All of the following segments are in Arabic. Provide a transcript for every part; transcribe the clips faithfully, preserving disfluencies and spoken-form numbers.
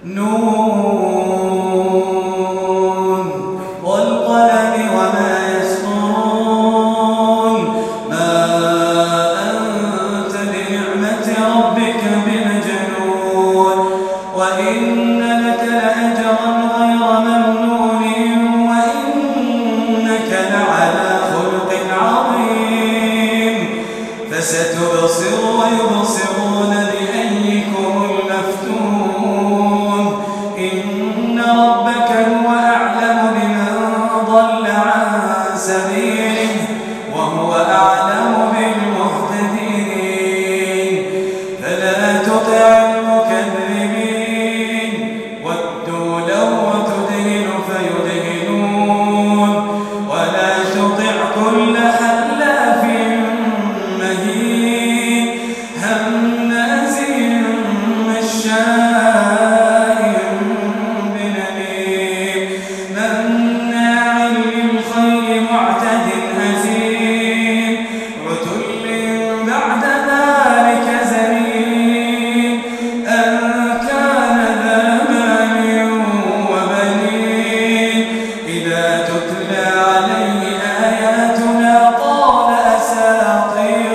نون والقلم وما يسطرون ما أنت بنعمة ربك بمجنون وإن لك لأجرا غير ممنون وإنك لعلى خلق عظيم فستبصر ويبصرون بأيكم المفتون إن ربك هو أعلم بمن ضل عن سبيله وهو أعلم بالمهتدين فلا تطع المكذبين ودوا لو تدهن فيدهنون ولا تطع كل حلاف مهين هماز مشاء بنميم مناع للخير معتد أثيم عتل بعد ذلك زنيم أن كان ذا مال وبنين إذا تتلى عليه آياتنا قال أساطير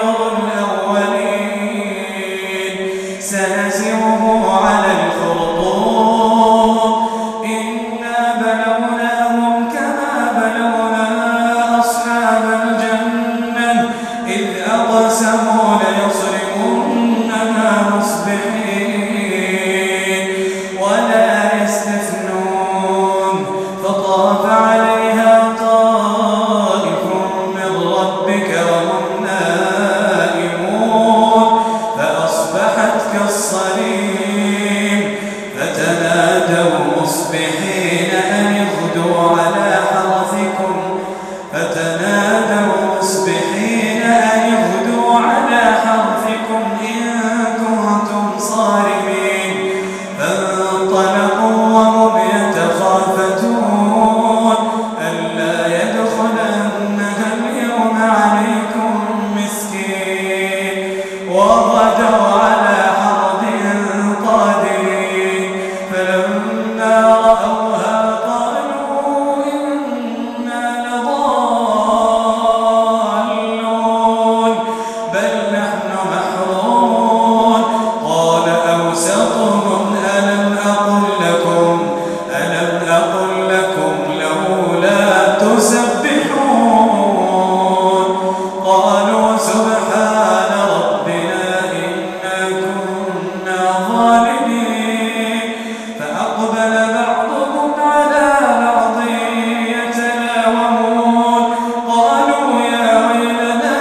الأولين سنسمه على الخرطوم إنا بلوناهم كما بلونا أصحاب الجنة إذ أقسموا ليصرمنها مصبحين ولا يستثنون فطاف عليها طائف من ربك وهم نائمون فأصبحت كالصريم فتنادوا مصبحين أن اغدوا على حرثكم فتنادوا مصبحين أن اغدوا على حرثكم إن كنتم صارمين فانطلقوا وهم يتخافتون ألا يدخلنها اليوم عليكم مسكين وغدوا على حرد قادرين فلما رأوها قالوا إنا لضالون بل نحن محرومون قال أوسطهم ألم أقل لكم ألم أقل لكم لولا تسبحون قالوا سبحان ربنا إنا كنا ظالمين فأقبل بعضهم على بعض يتلاومون قالوا يا ويلنا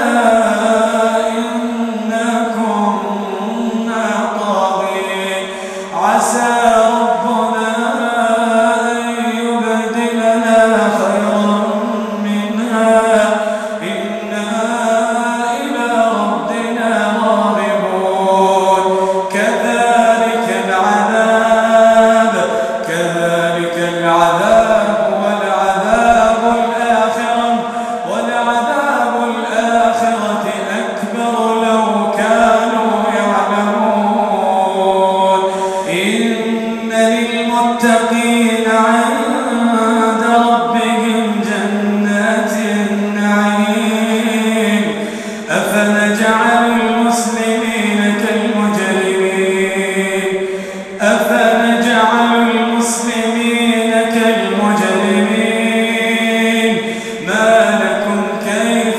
إنا كنا طاغين عسى ربنا أن يبدلنا خيرا منها إنا إلى ربنا راغبون كذلك العذاب كذلك العذاب ولعذاب الآخرة ولعذاب الآخرة أكبر لو كانوا يعلمون إن للمتقين عند ربهم جنات النعيم أفنجعل المسلمين كالمجرمين أفنجعل المسلمين كالمجرمين ما لكم كيف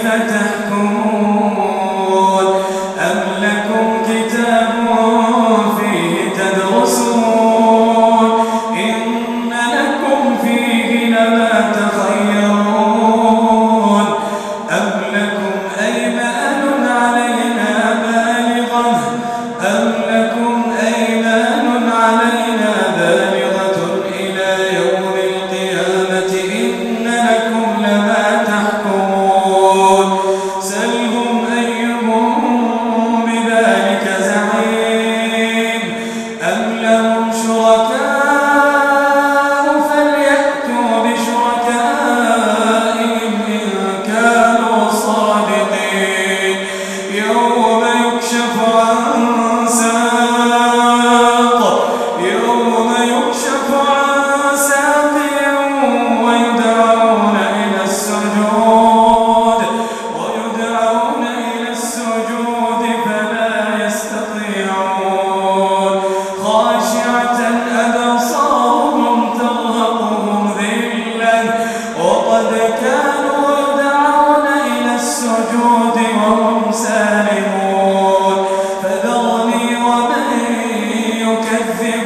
تحكمون أم لكم كتاب فيه تدرسون إن لكم فيه لما تخيرون أم لكم أيمان علينا بالغة أم لكم أيمان علينا بالغة إلى يوم القيامة إن لكم لما تحكمون سلهم أيهم بذلك زعيم أم لهم شركاء فليأتوا بشركائهم إن كانوا صادقين يوم يكشف عن ساق يوم يكشف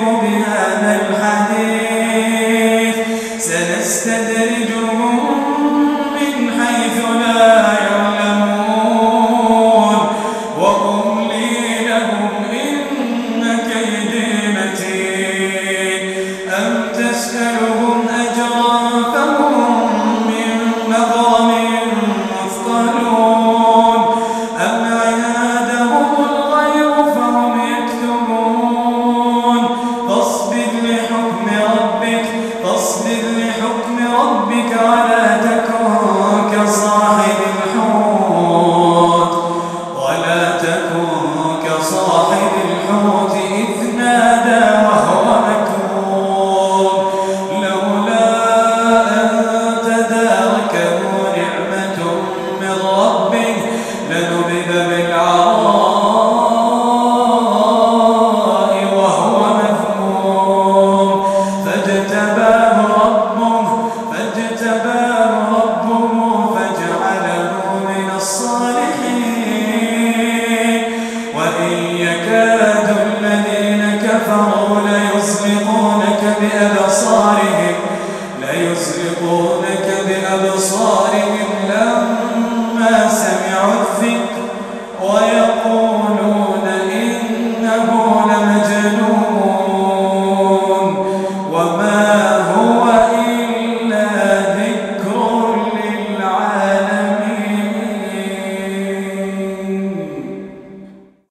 بها